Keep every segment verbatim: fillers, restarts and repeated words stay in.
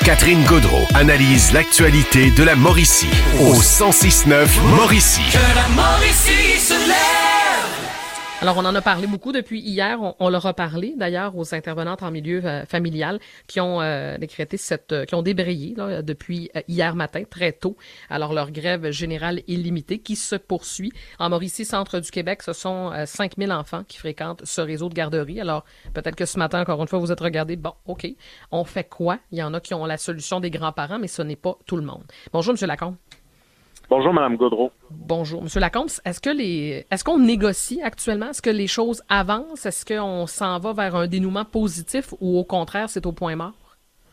Catherine Gaudreault analyse l'actualité de la Mauricie au cent six neuf Mauricie. Que la Mauricie se lève! Alors, on en a parlé beaucoup depuis hier. On, on leur a parlé, d'ailleurs, aux intervenantes en milieu euh, familial qui ont euh, décrété cette, euh, qui ont débrayé là, depuis euh, hier matin, très tôt. Alors, leur grève générale illimitée qui se poursuit. En Mauricie, centre du Québec, ce sont euh, cinq mille enfants qui fréquentent ce réseau de garderies. Alors, peut-être que ce matin, encore une fois, vous êtes regardés. Bon, OK, on fait quoi? Il y en a qui ont la solution des grands-parents, mais ce n'est pas tout le monde. Bonjour, M. Lacombe. Bonjour, Mme Gaudreault. Bonjour. Monsieur Lacombe, est-ce que les, est-ce qu'on négocie actuellement? Est-ce que les choses avancent? Est-ce qu'on s'en va vers un dénouement positif ou au contraire, c'est au point mort?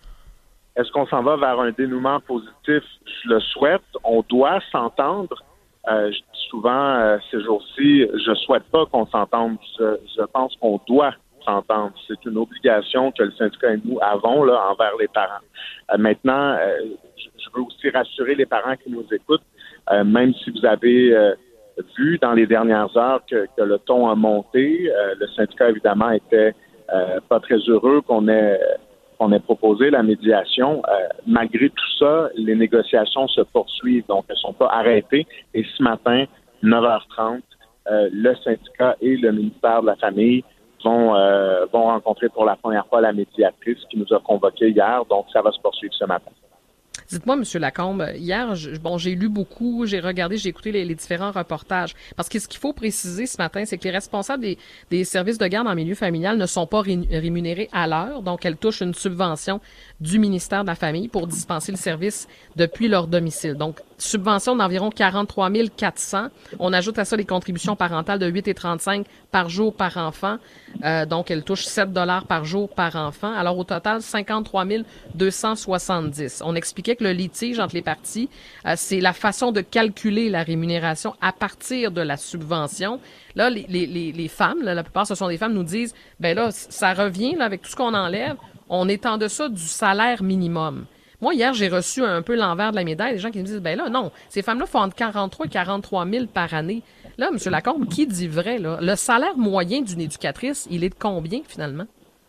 Est-ce qu'on s'en va vers un dénouement positif? Je le souhaite. On doit s'entendre. Euh, je dis souvent euh, ces jours-ci, je souhaite pas qu'on s'entende. Je, je pense qu'on doit s'entendre. C'est une obligation que le syndicat et nous avons là, envers les parents. Euh, maintenant, euh, je veux aussi rassurer les parents qui nous écoutent. Euh, même si vous avez euh, vu dans les dernières heures que, que le ton a monté, euh, le syndicat, évidemment, était euh, pas très heureux qu'on ait, qu'on ait proposé la médiation. Euh, malgré tout ça, les négociations se poursuivent, donc elles ne sont pas arrêtées. Et ce matin, neuf heures trente, euh, le syndicat et le ministère de la Famille vont, euh, vont rencontrer pour la première fois la médiatrice qui nous a convoqués hier, donc ça va se poursuivre ce matin. Dites-moi, M. Lacombe, hier, je, bon, j'ai lu beaucoup, j'ai regardé, j'ai écouté les, les différents reportages. Parce que ce qu'il faut préciser ce matin, c'est que les responsables des, des services de garde en milieu familial ne sont pas ré, rémunérés à l'heure. Donc, elles touchent une subvention du ministère de la Famille pour dispenser le service depuis leur domicile. Donc, subvention d'environ quarante-trois mille quatre cents. On ajoute à ça les contributions parentales de huit virgule trente-cinq par jour par enfant. Euh, donc, elles touchent sept dollars par jour par enfant. Alors, au total, cinquante-trois mille deux cent soixante-dix. On expliquait que le litige entre les parties, euh, c'est la façon de calculer la rémunération à partir de la subvention. Là, les, les, les, les femmes, là, la plupart ce sont des femmes, nous disent, ben là, ça revient là, avec tout ce qu'on enlève, on est en deçà du salaire minimum. Moi, hier, j'ai reçu un peu l'envers de la médaille, des gens qui me disent, ben là, non, ces femmes-là font entre quarante-trois et quarante-trois mille par année. Là, M. Lacombe, qui dit vrai, là? Le salaire moyen d'une éducatrice, il est de combien, finalement?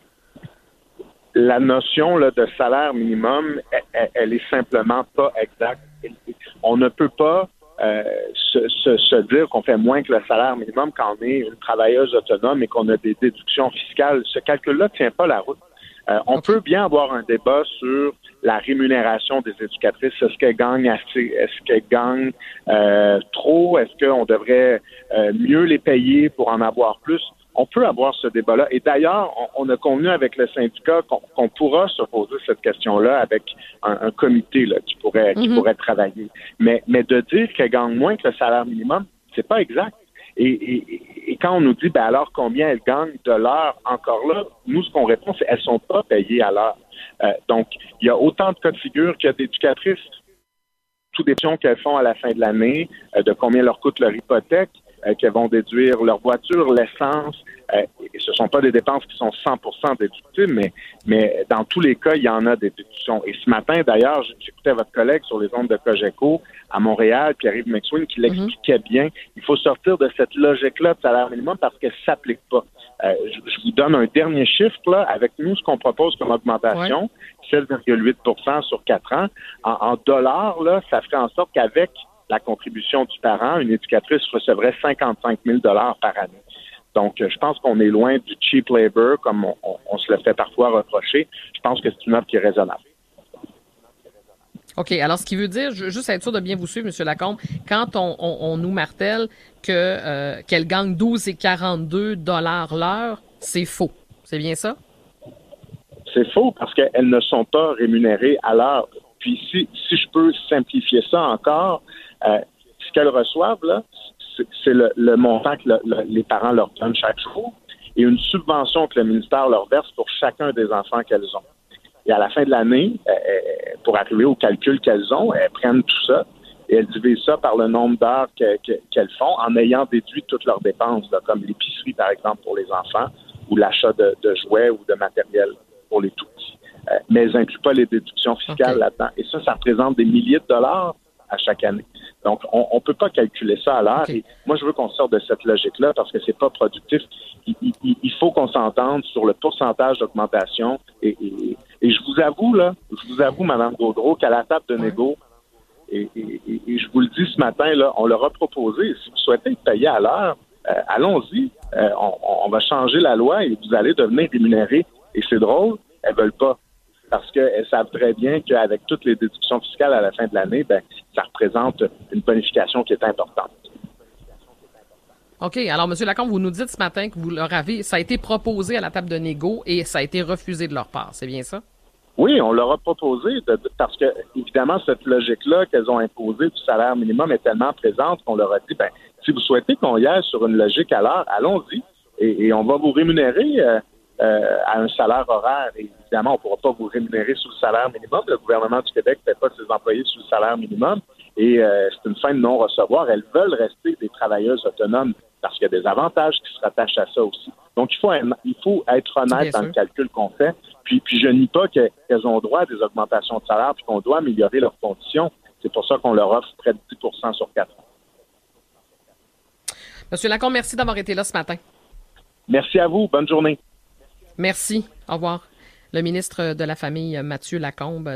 La notion là, de salaire minimum, elle, elle est simplement pas exacte. On ne peut pas euh, se, se, se dire qu'on fait moins que le salaire minimum quand on est une travailleuse autonome et qu'on a des déductions fiscales. Ce calcul-là ne tient pas la route. Euh, on okay. peut bien avoir un débat sur la rémunération des éducatrices. Est-ce qu'elles gagnent assez? Est-ce qu'elles gagnent euh, trop? Est-ce qu'on devrait euh, mieux les payer pour en avoir plus? On peut avoir ce débat-là. Et d'ailleurs, on, on a convenu avec le syndicat qu'on, qu'on pourra se poser cette question-là avec un, un comité là, qui pourrait qui mm-hmm. pourrait travailler. Mais, mais de dire qu'elles gagnent moins que le salaire minimum, c'est pas exact. Et, et, et quand on nous dit, ben alors combien elles gagnent de l'heure, encore là, nous, ce qu'on répond, c'est elles sont pas payées à l'heure. Euh, donc, il y a autant de cas de figure qu'il y a d'éducatrices. Tout dépend qu'elles font à la fin de l'année, euh, de combien leur coûte leur hypothèque, euh, qu'elles vont déduire leur voiture, l'essence. Euh, et ce ne sont pas des dépenses qui sont cent pour cent déductibles, mais, mais dans tous les cas, il y en a des déductions. Et ce matin, d'ailleurs, j'écoutais votre collègue sur les ondes de Cogeco à Montréal, Pierre-Yves McSween, qui l'expliquait mm-hmm. bien. Il faut sortir de cette logique-là de salaire minimum parce qu'elle ne s'applique pas. Euh, je, je vous donne un dernier chiffre, là. Avec nous, ce qu'on propose comme augmentation, ouais. sept virgule huit pour cent sur quatre ans. En, en dollars, là, ça ferait en sorte qu'avec la contribution du parent, une éducatrice recevrait cinquante-cinq mille dollars par année. Donc, je pense qu'on est loin du cheap labor, comme on, on, on se le fait parfois reprocher. Je pense que c'est une offre qui est raisonnable. OK. Alors, ce qui veut dire, juste être sûr de bien vous suivre, M. Lacombe, quand on, on, on nous martèle que euh, qu'elle gagne douze et quarante-deux dollars l'heure, c'est faux. C'est bien ça? C'est faux parce qu'elles ne sont pas rémunérées à l'heure. Puis, si, si je peux simplifier ça encore, euh, ce qu'elles reçoivent, là, c'est, c'est le, le montant que le, le, les parents leur donnent chaque jour et une subvention que le ministère leur verse pour chacun des enfants qu'elles ont. Et à la fin de l'année, euh, pour arriver au calcul qu'elles ont, elles prennent tout ça et elles divisent ça par le nombre d'heures que, que, qu'elles font en ayant déduit toutes leurs dépenses, là, comme l'épicerie, par exemple, pour les enfants ou l'achat de, de jouets ou de matériel pour les tout-petits. Euh, mais elles n'incluent pas les déductions fiscales okay. là-dedans. Et ça, ça représente des milliers de dollars à chaque année. Donc, on ne peut pas calculer ça à l'heure. Okay. Et moi, je veux qu'on sorte de cette logique-là parce que c'est pas productif. Il, il, il faut qu'on s'entende sur le pourcentage d'augmentation. Et, et, et je vous avoue, là, je vous avoue, Mme Gaudreau, qu'à la table de ouais. négo, et, et, et, et je vous le dis ce matin, là, on leur a proposé, si vous souhaitez être payé à l'heure, euh, allons-y, euh, on, on va changer la loi et vous allez devenir rémunéré. Et c'est drôle, elles veulent pas. Parce qu'elles savent très bien qu'avec toutes les déductions fiscales à la fin de l'année, ben, ça représente une bonification qui est importante. OK. Alors, M. Lacombe, vous nous dites ce matin que vous leur avez, ça a été proposé à la table de négo et ça a été refusé de leur part. C'est bien ça? Oui, on leur a proposé de, de, parce que, évidemment, cette logique-là qu'elles ont imposée du salaire minimum est tellement présente qu'on leur a dit, ben, si vous souhaitez qu'on y aille sur une logique à l'heure, allons-y et, et on va vous rémunérer euh, Euh, à un salaire horaire. Et évidemment, on ne pourra pas vous rémunérer sous le salaire minimum. Le gouvernement du Québec ne fait pas ses employés sous le salaire minimum. Et euh, c'est une fin de non-recevoir. Elles veulent rester des travailleuses autonomes parce qu'il y a des avantages qui se rattachent à ça aussi. Donc, il faut, il faut être honnête Bien dans sûr. le calcul qu'on fait. Puis, puis je nie pas qu'elles ont droit à des augmentations de salaire puis qu'on doit améliorer leurs conditions. C'est pour ça qu'on leur offre près de dix pour cent sur quatre ans. M. Lacombe, merci d'avoir été là ce matin. Merci à vous. Bonne journée. Merci. Au revoir. Le ministre de la Famille, Mathieu Lacombe.